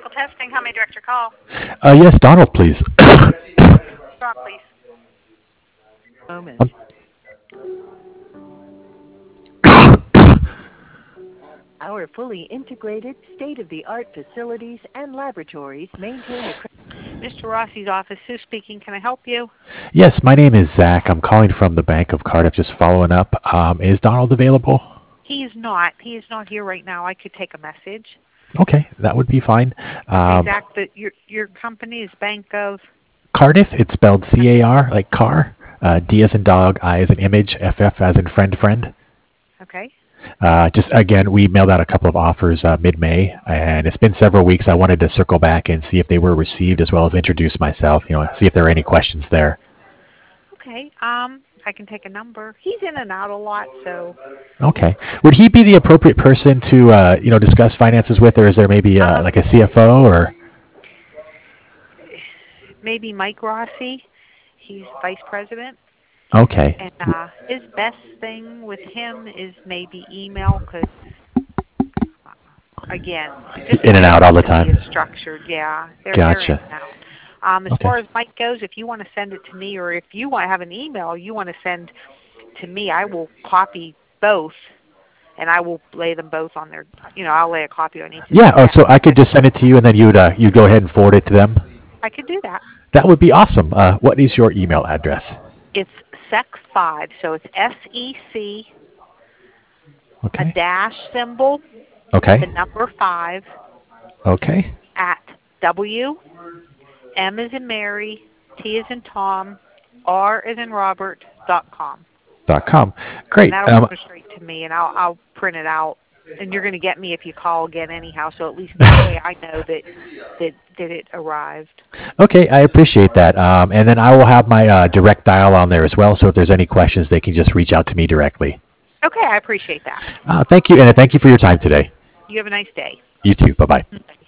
Testing. How may I direct your call? Yes, Donald, please. Rob, please. Moment. Our fully integrated, state-of-the-art facilities and laboratories maintain a... Mr. Rossi's office. Who's speaking? Can I help you? Yes, my name is Zach. I'm calling from the Bank of Cardiff, just following up. Is Donald available? He is not. He is not here right now. I could take a message. Okay, that would be fine. Zach, but your company is Bank of... Cardiff, it's spelled C-A-R, like car. D as in dog, I as in image, F-F as in friend. Okay. Just again, we mailed out a couple of offers mid-May, and it's been several weeks. I wanted to circle back and see if they were received, as well as introduce myself. See if there are any questions there. Okay. I can take a number. He's in and out a lot, so... Okay. Would he be the appropriate person to discuss finances with, or is there maybe like a CFO or? Maybe Mike Rossi. He's vice president. Okay. And his best thing with him is maybe email, because, again, just in and out all the time. It's structured, yeah. Gotcha. They're in and out. As far as Mike goes, if you want to send it to me, or if you want to have an email you want to send to me, I will copy both, and I will lay them both on their, I'll lay a copy on each. Yeah, so I could just send it to you, and then you'd go ahead and forward it to them? I could do that. That would be awesome. What is your email address? It's SEC5, so it's SEC, okay. a dash symbol, okay. the number 5, okay. at W, M as in Mary, T as in Tom, R as in Robert, .com. .com. Great. And that'll come straight to me, and I'll print it out. And you're going to get me if you call again anyhow, so at least that way I know that it arrived. Okay, I appreciate that. And then I will have my direct dial on there as well, so if there's any questions, they can just reach out to me directly. Okay, I appreciate that. Thank you, and thank you for your time today. You have a nice day. You too. Bye-bye.